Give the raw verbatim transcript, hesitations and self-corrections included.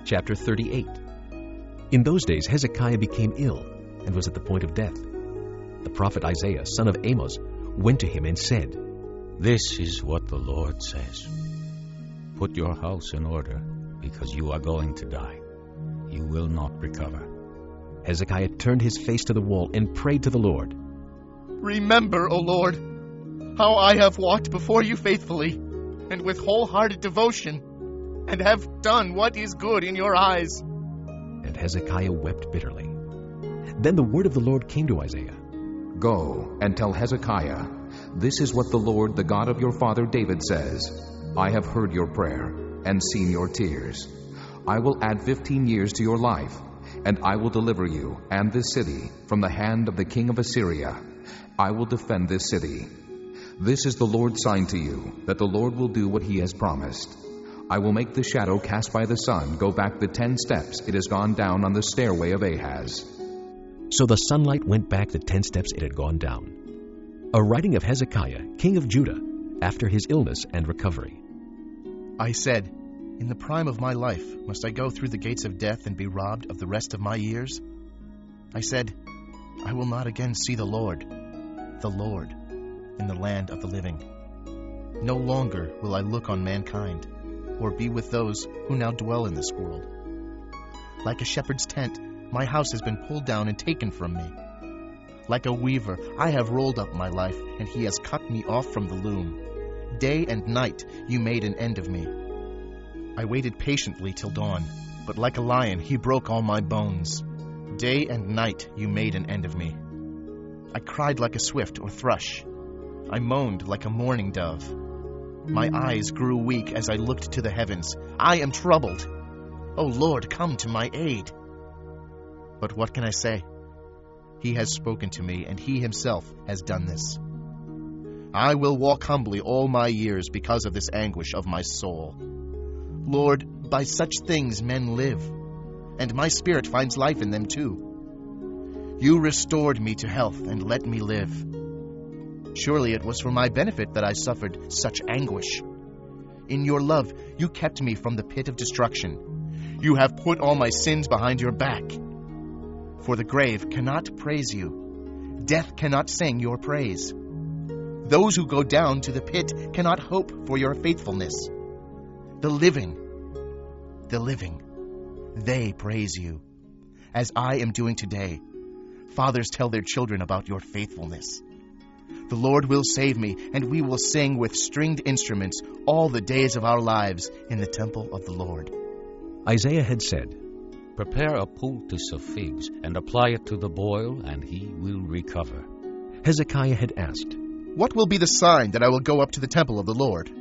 Chapter thirty-eight. In those days Hezekiah became ill and was at the point of death. The prophet Isaiah, son of Amos, went to him and said, "This is what the Lord says. Put your house in order, because you are going to die. You will not recover." Hezekiah turned his face to the wall and prayed to the Lord. "Remember, O Lord, how I have walked before you faithfully and with wholehearted devotion, and have done what is good in your eyes." And Hezekiah wept bitterly. Then the word of the Lord came to Isaiah. "Go and tell Hezekiah, this is what the Lord, the God of your father David, says. I have heard your prayer and seen your tears. I will add fifteen years to your life, and I will deliver you and this city from the hand of the king of Assyria. I will defend this city. This is the Lord's sign to you, that the Lord will do what he has promised. I will make the shadow cast by the sun go back the ten steps it has gone down on the stairway of Ahaz." So the sunlight went back the ten steps it had gone down. A writing of Hezekiah, king of Judah, after his illness and recovery. I said, "In the prime of my life, must I go through the gates of death and be robbed of the rest of my years?" I said, "I will not again see the Lord, the Lord, in the land of the living. No longer will I look on mankind, or be with those who now dwell in this world. Like a shepherd's tent, my house has been pulled down and taken from me. Like a weaver, I have rolled up my life, and he has cut me off from the loom. Day and night you made an end of me. I waited patiently till dawn, but like a lion he broke all my bones. Day and night you made an end of me. I cried like a swift or thrush. I moaned like a mourning dove. My eyes grew weak as I looked to the heavens. I am troubled. O Lord, come to my aid." But what can I say? He has spoken to me, and he himself has done this. I will walk humbly all my years because of this anguish of my soul. Lord, by such things men live, and my spirit finds life in them too. You restored me to health and let me live. Surely it was for my benefit that I suffered such anguish. In your love, you kept me from the pit of destruction. You have put all my sins behind your back. For the grave cannot praise you. Death cannot sing your praise. Those who go down to the pit cannot hope for your faithfulness. The living, the living, they praise you, as I am doing today. Fathers tell their children about your faithfulness. The Lord will save me, and we will sing with stringed instruments all the days of our lives in the temple of the Lord." Isaiah had said, "Prepare a poultice of figs, and apply it to the boil, and he will recover." Hezekiah had asked, "What will be the sign that I will go up to the temple of the Lord?"